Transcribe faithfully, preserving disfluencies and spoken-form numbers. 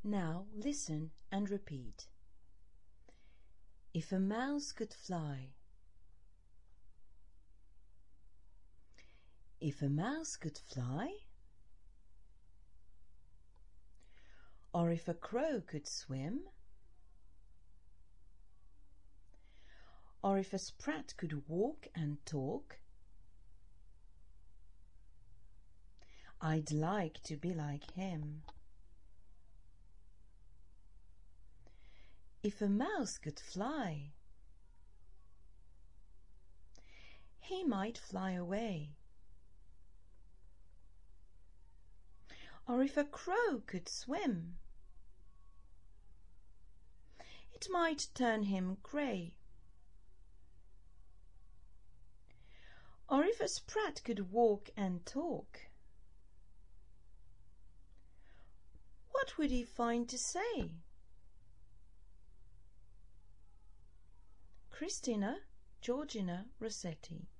Now listen and repeat. If a mouse could fly. If a mouse could fly. Or if a crow could swim. Or if a sprat could walk and talk. I'd like to be like him. If a mouse could fly, he might fly away. Or if a crow could swim, it might turn him grey. Or if a sprat could walk and talk, what would he find to say? Christina Georgina Rossetti.